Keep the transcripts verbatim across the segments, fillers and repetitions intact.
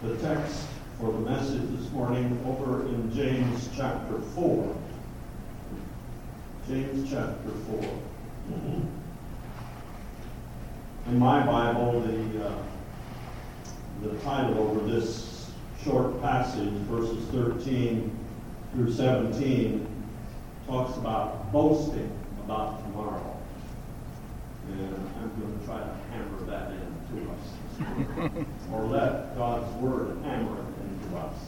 the text for the message this morning over in James chapter four. James chapter four. Mm-hmm. In my Bible, the, uh, the title over this short passage, verses thirteen through seventeen, talks about boasting about tomorrow. And I'm going to try to hammer that into us this morning, or let God's Word hammer it into us.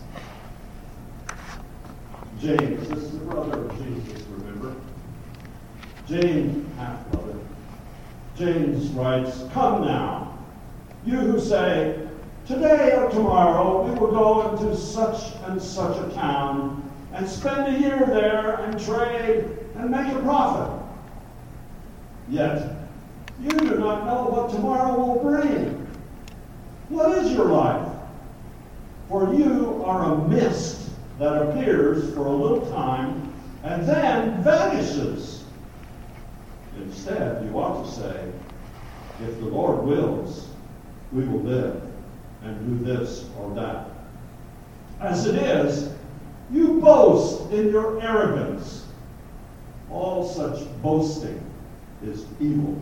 James, this is the brother of Jesus, remember? James, half-brother. James writes, "Come now, you who say, today or tomorrow we will go into such and such a town and spend a year there and trade and make a profit. Yet you do not know what tomorrow will bring. What is your life? For you are a mist that appears for a little time and then vanishes. Instead, you ought to say, if the Lord wills, we will live and do this or that. As it is, you boast in your arrogance. All such boasting is evil.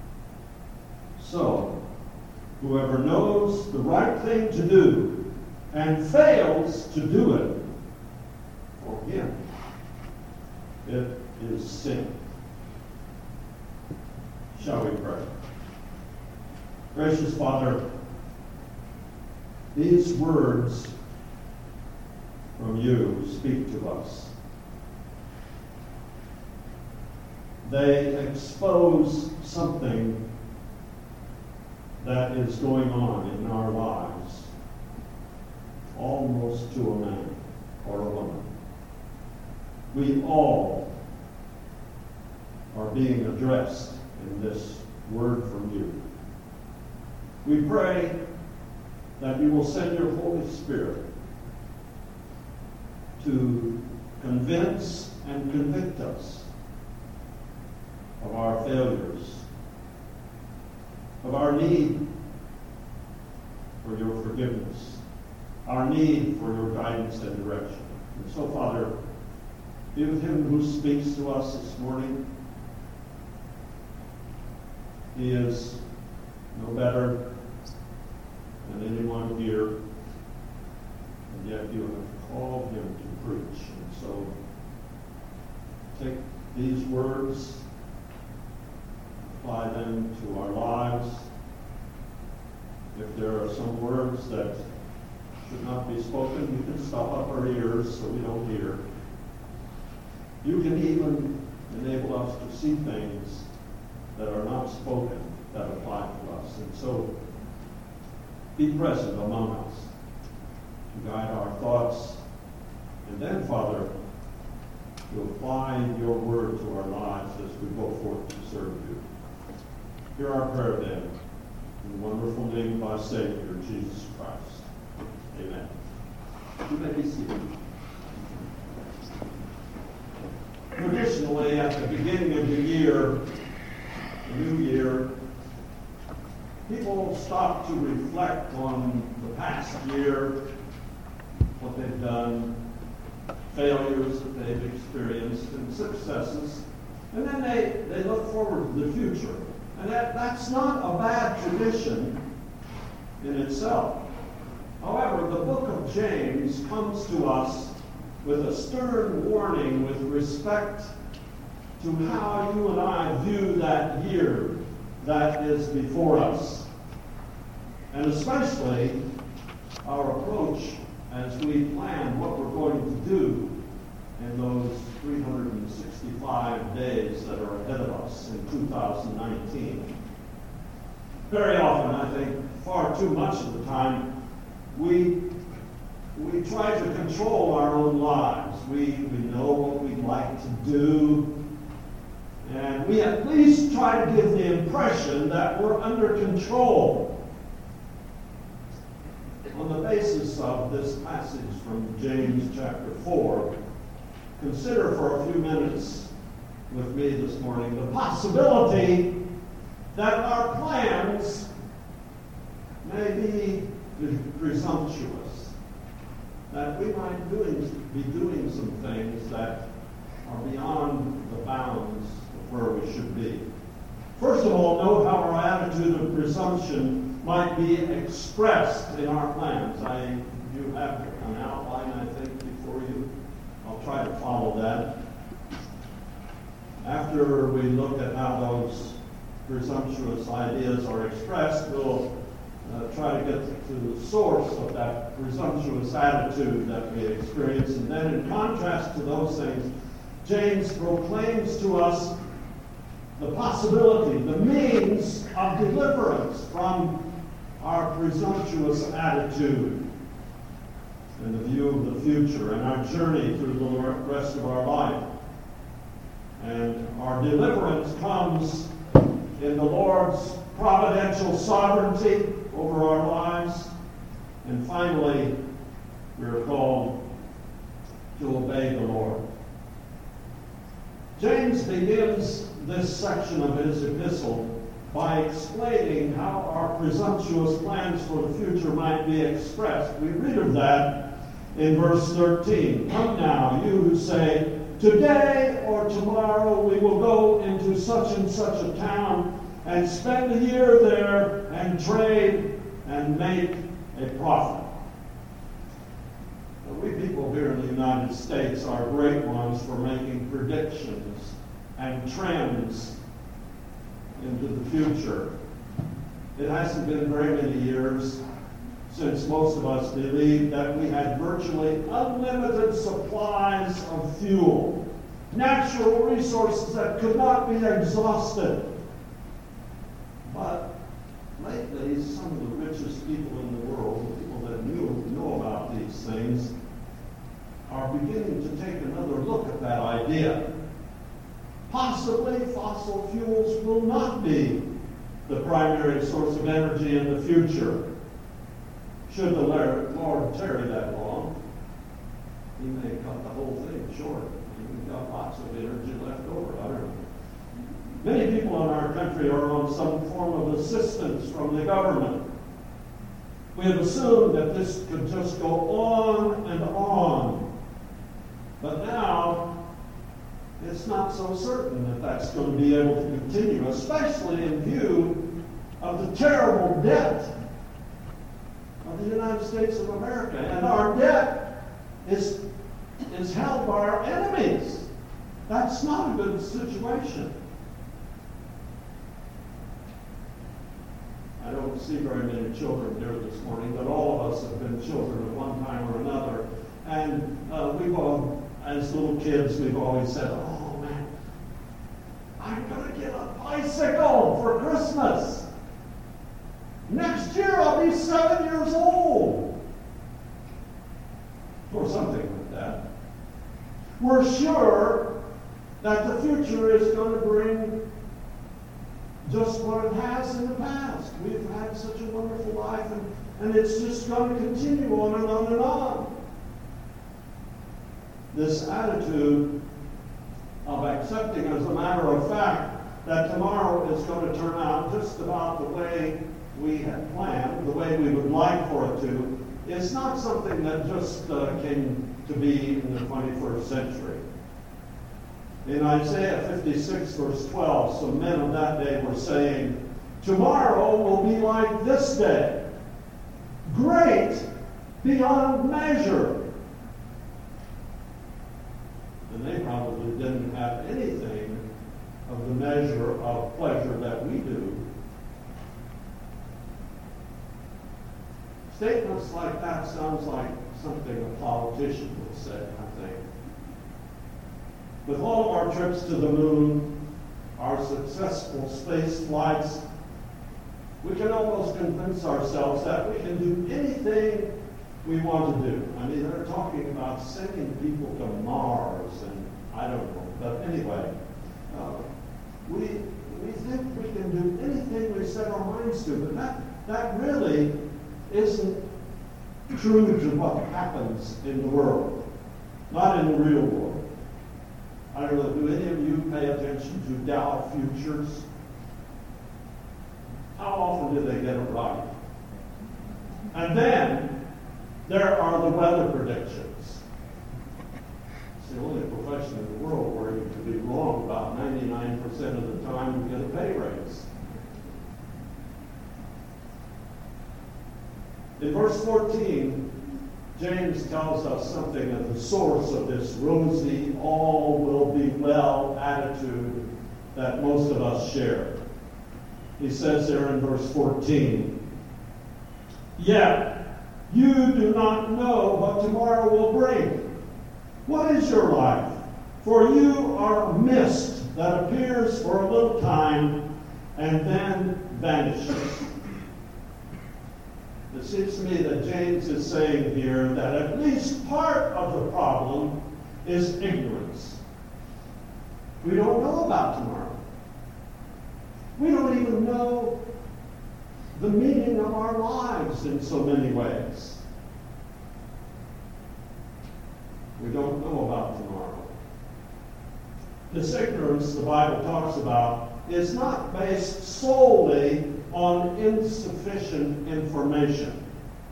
So, whoever knows the right thing to do and fails to do it, for him, it is sin." Shall we pray? Gracious Father, these words from you speak to us. They expose something that is going on in our lives, almost to a man or a woman. We all are being addressed in this word from you. We pray that you will send your Holy Spirit to convince and convict us of our failures, of our need for your forgiveness, our need for your guidance and direction. And so, Father, be with him who speaks to us this morning. He is no better than anyone here, and yet you have called him to preach. And so take these words, apply them to our lives. If there are some words that should not be spoken, you can stop up our ears so we don't hear. You can even enable us to see things that are not spoken that apply to us. And so be present among us to guide our thoughts, and then, Father, to apply your word to our lives as we go forth to serve you. Hear our prayer then, in the wonderful name of our Savior, Jesus Christ. Amen. You may be seated. Traditionally, at the beginning of the year, the new year, people stop to reflect on the past year, what they've done, failures that they've experienced, and successes, and then they, they look forward to the future. And that, that's not a bad tradition in itself. However, the book of James comes to us with a stern warning with respect to how you and I view that year that is before us, and especially our approach as we plan what we're going to do in those three hundred sixty-five days that are ahead of us in two thousand nineteen. Very often, I think, far too much of the time, we we try to control our own lives. We, we know what we'd like to do, and we at least try to give the impression that we're under control. On the basis of this passage from James chapter four, consider for a few minutes with me this morning the possibility that our plans may be presumptuous, that we might doing, be doing some things that are beyond the bounds of where we should be. First of all, note how our attitude of presumption might be expressed in our plans. I, you have an outline, I think, before you. I'll try to follow that. After we look at how those presumptuous ideas are expressed, we'll uh, try to get to the source of that presumptuous attitude that we experience. And then in contrast to those things, James proclaims to us the possibility, the means of deliverance from our presumptuous attitude in the view of the future and our journey through the rest of our life. And our deliverance comes in the Lord's providential sovereignty over our lives. And finally, we are called to obey the Lord. James begins this section of his epistle by explaining how our presumptuous plans for the future might be expressed. We read of that in verse thirteen. Come now, you who say, today or tomorrow we will go into such and such a town and spend a year there and trade and make a profit. Now, we people here in the United States are great ones for making predictions and trends into the future. It hasn't been very many years since most of us believed that we had virtually unlimited supplies of fuel, natural resources that could not be exhausted. But lately, some of the richest people in the world, the people that knew, know about these things, are beginning to take another look at that idea. Possibly fossil fuels will not be the primary source of energy in the future. Should the Lord tarry that long, he may cut the whole thing short. We've got lots of energy left over. I don't know. Many people in our country are on some form of assistance from the government. We have assumed that this could just go on and on. But now, it's not so certain that that's going to be able to continue, especially in view of the terrible debt of the United States of America. And our debt is, is held by our enemies. That's not a good situation. I don't see very many children here this morning, but all of us have been children at one time or another. And uh, we've all, as little kids, we've always said, oh man, I'm going to get a bicycle for Christmas. Next year I'll be seven years old. Or something like that. We're sure that the future is going to bring just what it has in the past. We've had such a wonderful life, and, and it's just going to continue on and on and on. This attitude of accepting as a matter of fact that tomorrow is going to turn out just about the way we had planned, the way we would like for it to, is not something that just uh, came to be in the twenty-first century. In Isaiah fifty-six, verse twelve, some men of that day were saying, tomorrow will be like this day, great beyond measure. And they probably didn't have anything of the measure of pleasure that we do. Statements like that sounds like something a politician would say, I think. With all of our trips to the moon, our successful space flights, we can almost convince ourselves that we can do anything we want to do. I mean, they're talking about sending people to Mars, and I don't know. But anyway, uh, we we think we can do anything we set our minds to, but that, that really isn't true to what happens in the world, not in the real world. I don't know, do any of you pay attention to Dow futures? How often do they get it right? And then there are the weather predictions. It's the only profession in the world where you can be wrong about ninety-nine percent of the time and get a pay raise. In verse fourteen, James tells us something of the source of this rosy, all will be well attitude that most of us share. He says there in verse fourteen, "Yet you do not know what tomorrow will bring. What is your life? For you are a mist that appears for a little time and then vanishes." It seems to me that James is saying here that at least part of the problem is ignorance. We don't know about tomorrow. We don't even know the meaning of our lives in so many ways. We don't know about tomorrow. This ignorance the Bible talks about is not based solely on insufficient information.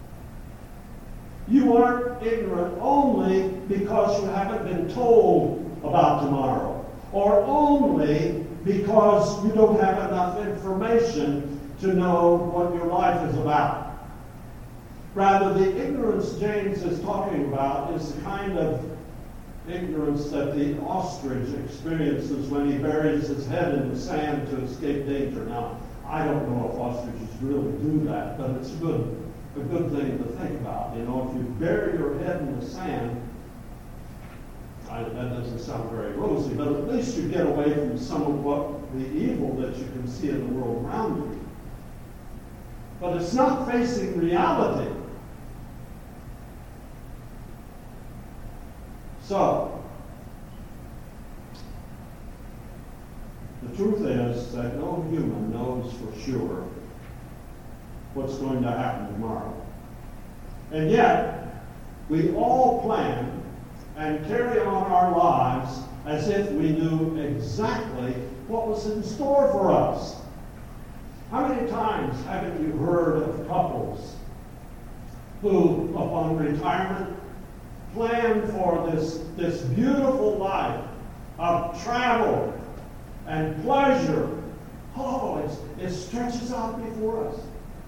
You aren't ignorant only because you haven't been told about tomorrow, or only because you don't have enough information to know what your life is about. Rather, the ignorance James is talking about is the kind of ignorance that the ostrich experiences when he buries his head in the sand to escape danger. Now, I don't know if ostriches really do that, but it's a good, a good thing to think about. You know, if you bury your head in the sand, I, that doesn't sound very rosy, but at least you get away from some of what the evil that you can see in the world around you. But it's not facing reality. So, the truth is that no human knows for sure what's going to happen tomorrow. And yet, we all plan and carry on our lives as if we knew exactly what was in store for us. How many times haven't you heard of couples who, upon retirement, plan for this, this beautiful life of travel and pleasure? Oh, it's, it stretches out before us.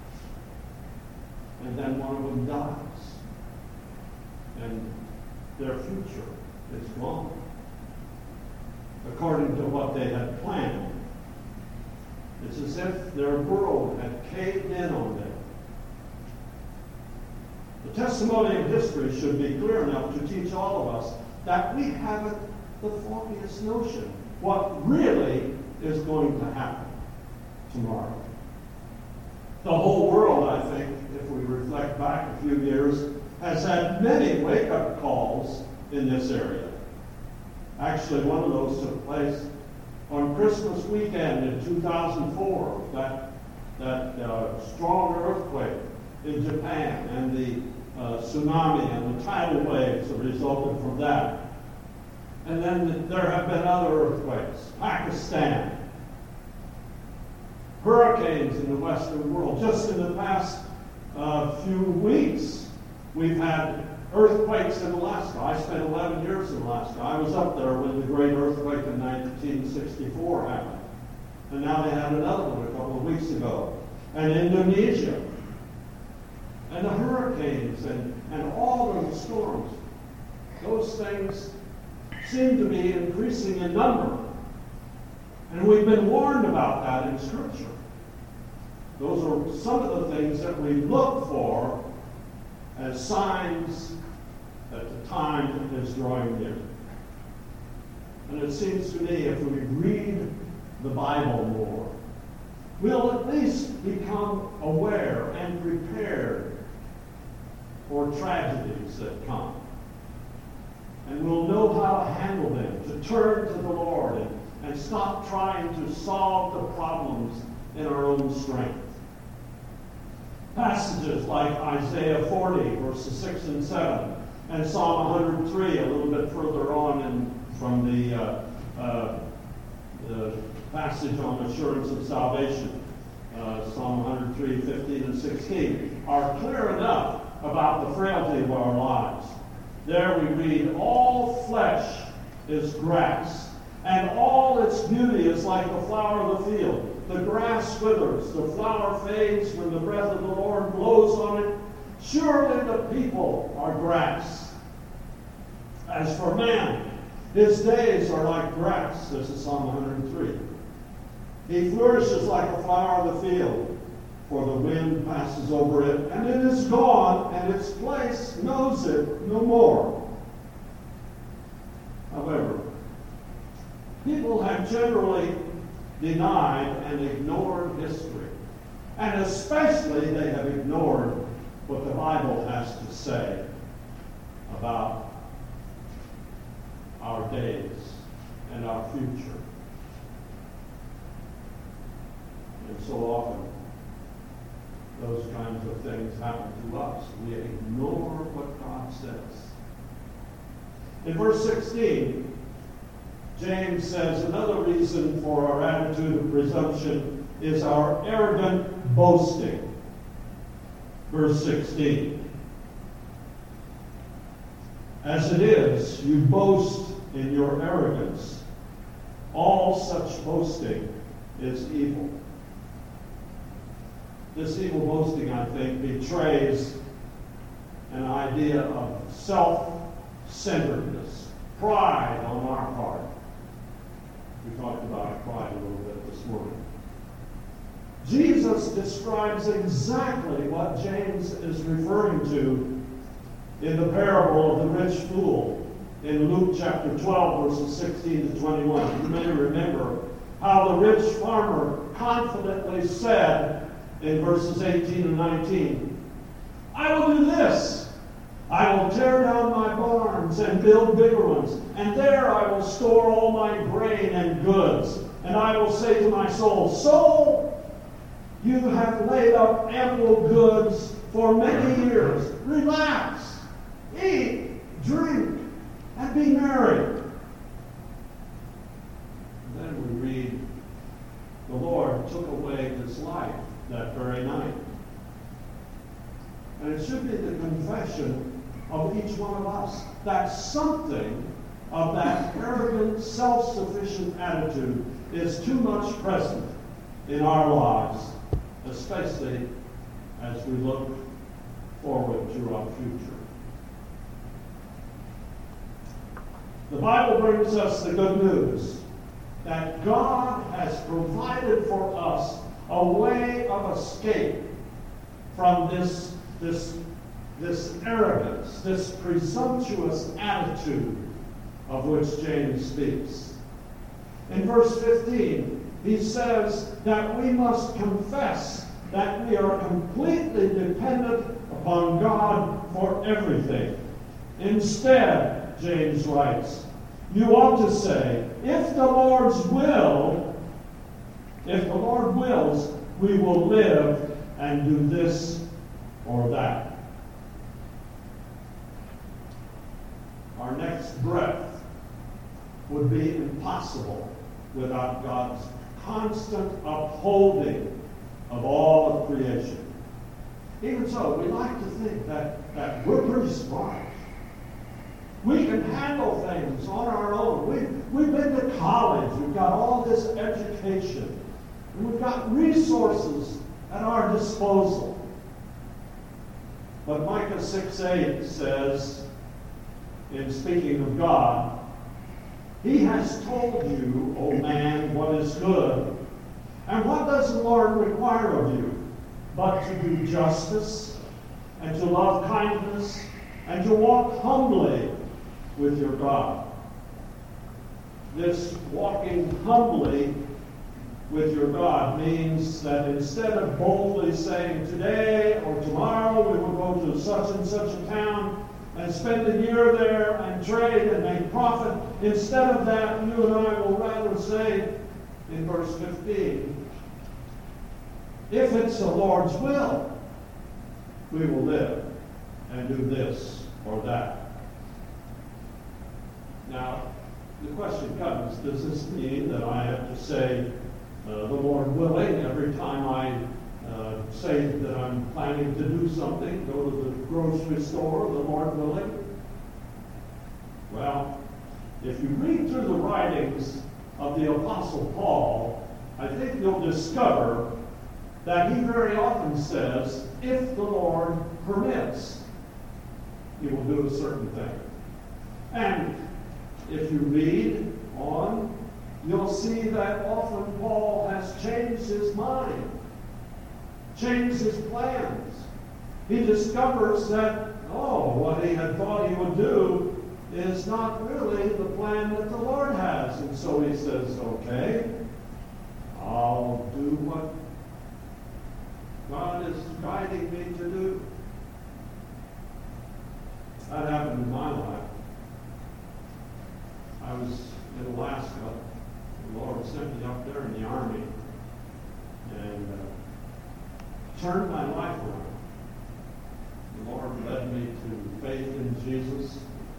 And then one of them dies. And their future is gone, according to what they had planned. It's as if their world had caved in on them. The testimony of history should be clear enough to teach all of us that we haven't the foggiest notion what really is going to happen tomorrow. The whole world, I think, if we reflect back a few years, has had many wake-up calls in this area. Actually, one of those took place on Christmas weekend in two thousand four, that, that uh, strong earthquake in Japan and the uh, tsunami and the tidal waves that resulted from that. And then there have been other earthquakes, Pakistan, hurricanes in the Western world. Just in the past uh, few weeks, we've had earthquakes in Alaska. I spent eleven years in Alaska. I was up there when the great earthquake in nineteen sixty-four happened. And now they had another one a couple of weeks ago. And Indonesia. And the hurricanes and, and all of the storms. Those things seem to be increasing in number. And we've been warned about that in Scripture. Those are some of the things that we look for as signs that the time is drawing near. And it seems to me if we read the Bible more, we'll at least become aware and prepared for tragedies that come. And we'll know how to handle them, to turn to the Lord and, and stop trying to solve the problems in our own strength. Passages like Isaiah forty, verses six and seven, and Psalm one hundred three, a little bit further on in, from the, uh, uh, the passage on assurance of salvation, uh, Psalm one hundred three, fifteen and sixteen, are clear enough about the frailty of our lives. There we read, all flesh is grass, and all its beauty is like the flower of the field. The grass withers, the flower fades when the breath of the Lord blows on it. Surely the people are grass. As for man, his days are like grass. This is Psalm one hundred three. He flourishes like a flower of the field, for the wind passes over it, and it is gone, and its place knows it no more. However, people have generally denied and ignored history. And especially they have ignored what the Bible has to say about our days and our future. And so often, those kinds of things happen to us. We ignore what God says. In verse sixteen, James says another reason for our attitude of presumption is our arrogant boasting. Verse sixteen. As it is, you boast in your arrogance. All such boasting is evil. This evil boasting, I think, betrays an idea of self-centeredness, pride on our part. We talked about pride a little bit this morning. Jesus describes exactly what James is referring to in the parable of the rich fool in Luke chapter twelve, verses sixteen to twenty-one. You may remember how the rich farmer confidently said in verses eighteen and nineteen, I will do this. I will tear down my barns and build bigger ones, and there I will store all my grain and goods. And I will say to my soul, soul, you have laid up ample goods for many years. Relax, eat, drink, and be merry. And then we read, the Lord took away his life that very night. And it should be the confession of each one of us that something of that arrogant, self-sufficient attitude is too much present in our lives, especially as we look forward to our future. The Bible brings us the good news that God has provided for us a way of escape from this, this, this arrogance, this presumptuous attitude of which James speaks. In verse fifteen, he says that we must confess that we are completely dependent upon God for everything. Instead, James writes, you ought to say, if the Lord's will, if the Lord wills, we will live and do this or that. Our next breath would be impossible without God's constant upholding of all of creation. Even so, we like to think that, that we're pretty smart. We can handle things on our own. We've, we've been to college. We've got all this education. And we've got resources at our disposal. But Micah six eight says, in speaking of God, he has told you, O man, what is good. And what does the Lord require of you? But to do justice, and to love kindness, and to walk humbly with your God. This walking humbly with your God means that instead of boldly saying today or tomorrow we will go to such and such a town and spend a year there and trade and make profit, instead of that, you and I will rather say in verse fifteen, if it's the Lord's will, we will live and do this or that. Now, the question comes, does this mean that I have to say, uh, the Lord willing, every time I uh, say that I'm planning to do something, go to the grocery store, the Lord willing. Well, if you read through the writings of the Apostle Paul, I think you'll discover that he very often says, if the Lord permits, he will do a certain thing. And if you read on, you'll see that often Paul has changed his mind, changed his plans. He discovers that, oh, what he had thought he would do is not really the plan that the Lord has. And so he says, okay, I'll do what God is guiding me to do. That happened in my life. I was in Alaska. The Lord sent me up there in the Army and uh, turned my life around. The Lord led me to faith in Jesus.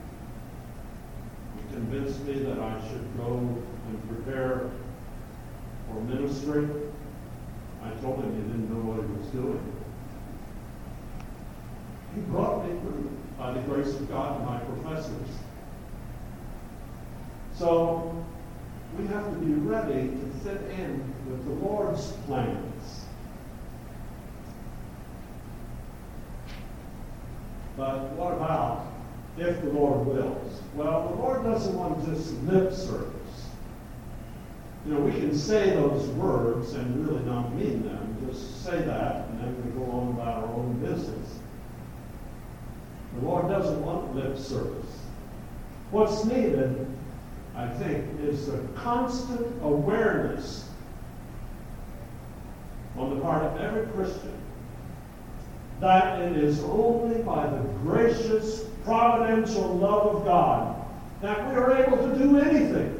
He convinced me that I should go and prepare for ministry. I told him he didn't know what he was doing. He brought me through by the grace of God and my professors. So we have to be ready to fit in with the Lord's plans. But what about if the Lord wills? Well, the Lord doesn't want just lip service. You know, we can say those words and really not mean them. Just say that, and then we go on about our own business. The Lord doesn't want lip service. What's needed, I think, is a constant awareness on the part of every Christian that it is only by the gracious, providential love of God that we are able to do anything.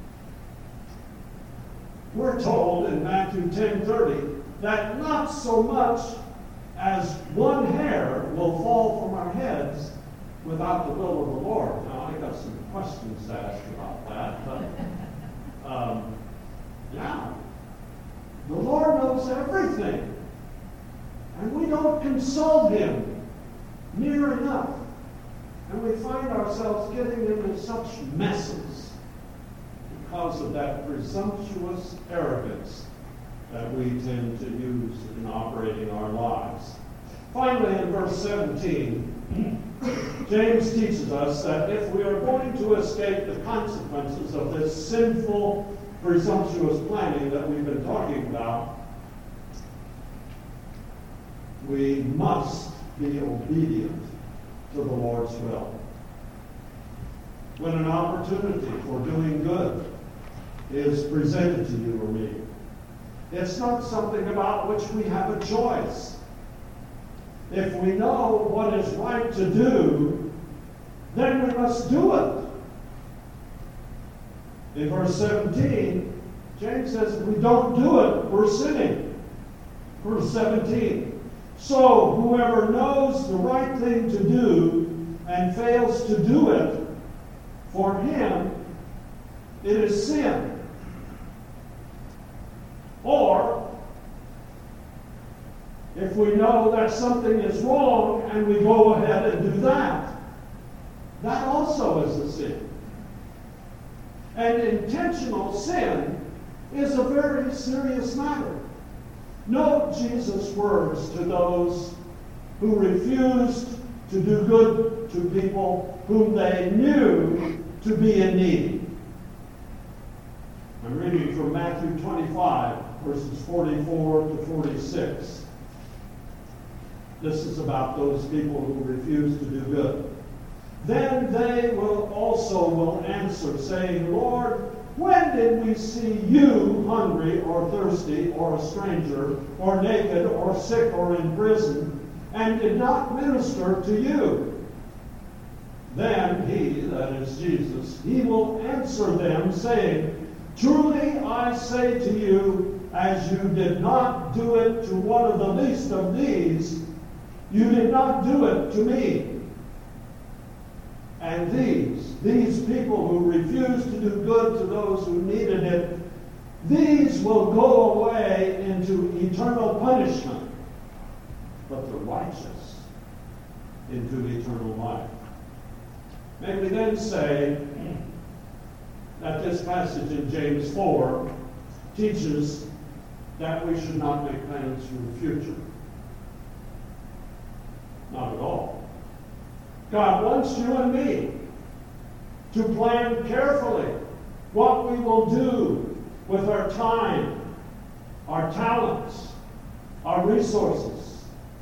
We're told in Matthew ten thirty that not so much as one hair will fall from our heads without the will of the Lord. Now, I got some questions to ask about that, but um, yeah, the Lord knows everything, and we don't consult Him near enough, and we find ourselves getting into such messes because of that presumptuous arrogance that we tend to use in operating our lives. Finally, in verse seventeen, James teaches us that if we are going to escape the consequences of this sinful, presumptuous planning that we've been talking about, we must be obedient to the Lord's will. When an opportunity for doing good is presented to you or me, it's not something about which we have a choice. If we know what is right to do, then we must do it. In verse seventeen, James says if we don't do it, we're sinning. Verse seventeen, so whoever knows the right thing to do and fails to do it, for him it is sin. Or, if we know that something is wrong and we go ahead and do that, that also is a sin. And intentional sin is a very serious matter. Note Jesus' words to those who refused to do good to people whom they knew to be in need. I'm reading from Matthew twenty-five, verses forty-four to forty-six. This is about those people who refuse to do good. Then they will also will answer, saying, Lord, when did we see you hungry or thirsty or a stranger or naked or sick or in prison and did not minister to you? Then he, that is Jesus, he will answer them, saying, truly I say to you, as you did not do it to one of the least of these, you did not do it to me. And these, these people who refused to do good to those who needed it, these will go away into eternal punishment, but the righteous into eternal life. May we then say that this passage in James four teaches that we should not make plans for the future. Not at all. God wants you and me to plan carefully what we will do with our time, our talents, our resources,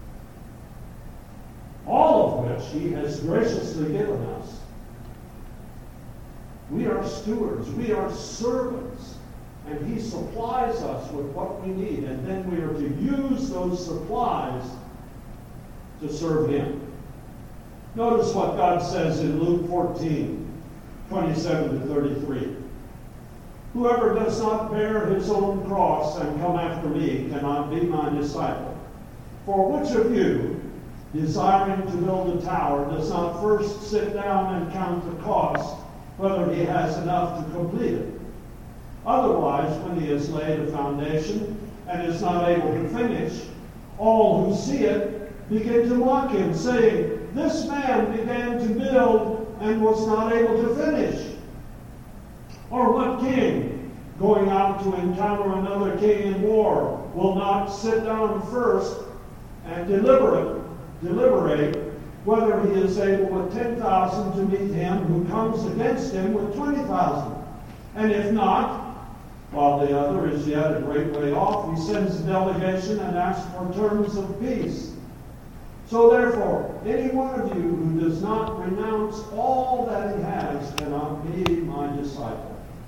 all of which He has graciously given us. We are stewards, we are servants, and He supplies us with what we need, and then we are to use those supplies to serve Him. Notice what God says in Luke fourteen, twenty-seven to thirty-three. Whoever does not bear his own cross and come after me cannot be my disciple. For which of you, desiring to build a tower, does not first sit down and count the cost, whether he has enough to complete it? Otherwise, when he has laid a foundation and is not able to finish, all who see it begin to mock him, saying, "This man began to build and was not able to finish." Or what king, going out to encounter another king in war, will not sit down first and deliberate, deliberate whether he is able with ten thousand to meet him who comes against him with twenty thousand? And if not, while the other is yet a great way off, he sends a delegation and asks for terms of peace. So therefore, any one of you who does not renounce all that he has cannot be my disciple.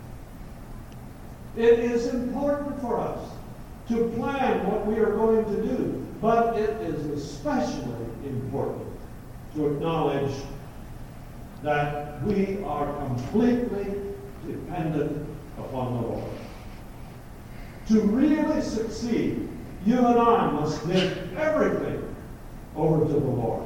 It is important for us to plan what we are going to do, but it is especially important to acknowledge that we are completely dependent upon the Lord. To really succeed, you and I must give everything over to the Lord.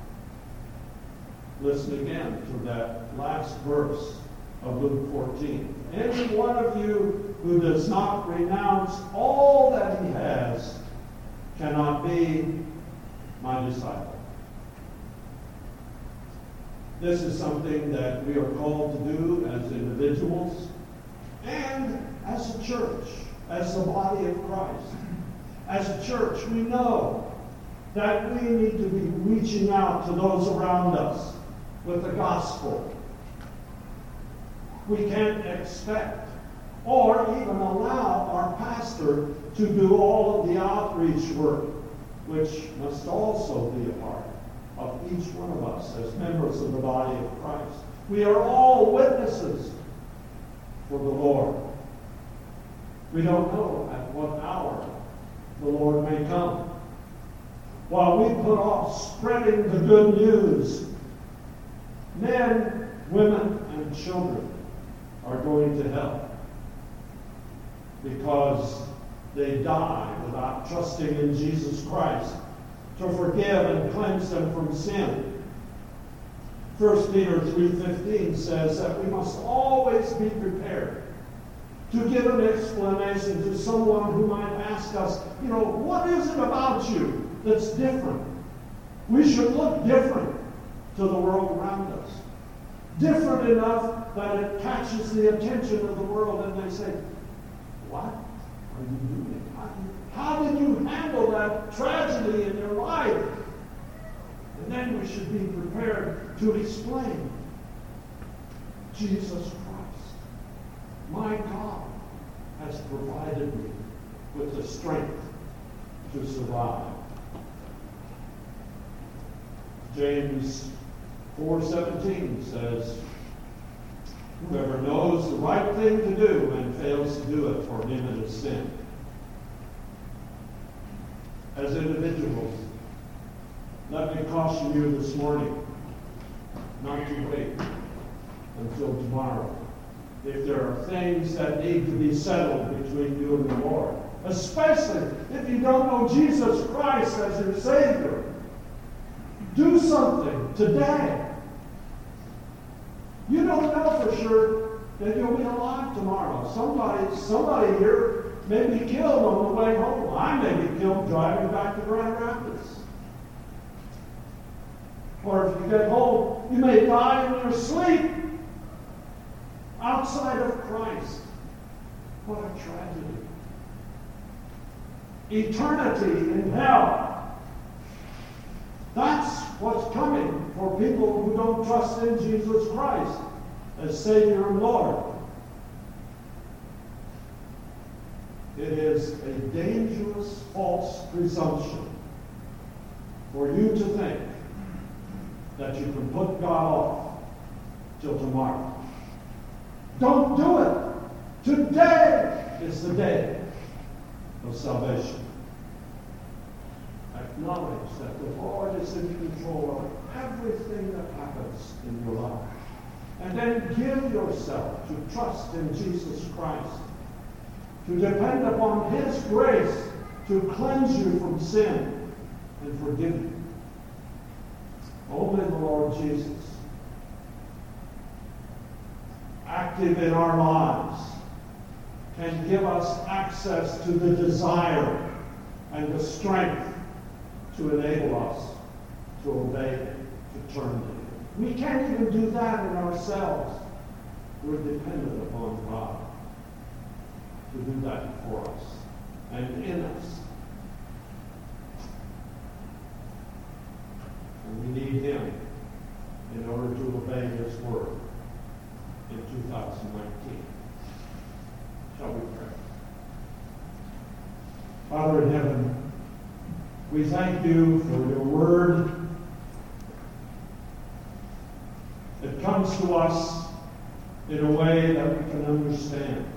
Listen again to that last verse of Luke fourteen. Any one of you who does not renounce all that he has cannot be my disciple. This is something that we are called to do as individuals and as a church, as the body of Christ. As a church, we know that we need to be reaching out to those around us with the gospel. We can't expect or even allow our pastor to do all of the outreach work, which must also be a part of each one of us as members of the body of Christ. We are all witnesses for the Lord. We don't know at what hour the Lord may come. While we put off spreading the good news, men, women, and children are going to hell because they die without trusting in Jesus Christ to forgive and cleanse them from sin. First Peter three fifteen says that we must always be prepared to give an explanation to someone who might ask us, you know, what is it about you that's different? We should look different to the world around us. Different enough that it catches the attention of the world and they say, what are you doing? How, how did you handle that tragedy in your life? And then we should be prepared to explain Jesus Christ. My God has provided me with the strength to survive. James four seventeen says, whoever knows the right thing to do and fails to do it, for him it is sin. As individuals, let me caution you this morning not to wait until tomorrow. If there are things that need to be settled between you and the Lord, especially if you don't know Jesus Christ as your Savior, do something today. You don't know for sure that you'll be alive tomorrow. Somebody, somebody here may be killed on the way home. I may be killed driving back to Grand Rapids. Or if you get home, you may die in your sleep outside of Christ. What a tragedy. Eternity in hell. That's what's coming for people who don't trust in Jesus Christ as Savior and Lord. It is a dangerous false presumption for you to think that you can put God off till tomorrow. Don't do it. Today is the day of salvation. Acknowledge that the Lord is in control of everything that happens in your life. And then give yourself to trust in Jesus Christ, to depend upon His grace to cleanse you from sin and forgive you. Only the Lord Jesus, active in our lives, can give us access to the desire and the strength to enable us to obey Him, to turn to Him. We can't even do that in ourselves. We're dependent upon God to do that for us and in us. And we need Him in order to obey His word in two thousand nineteen. Shall we pray? Father in heaven, we thank you for your word. It comes to us in a way that we can understand.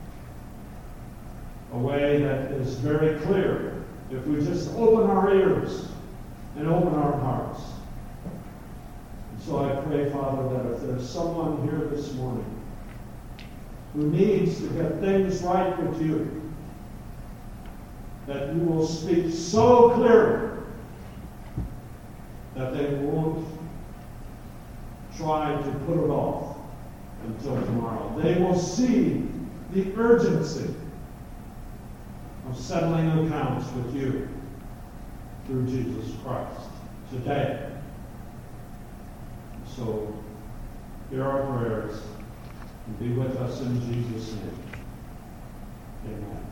A way that is very clear if we just open our ears and open our hearts. And so I pray, Father, that if there's someone here this morning who needs to get things right with you, that you will speak so clearly that they won't try to put it off until tomorrow. They will see the urgency of settling accounts with you through Jesus Christ today. So, hear our prayers and be with us in Jesus' name. Amen.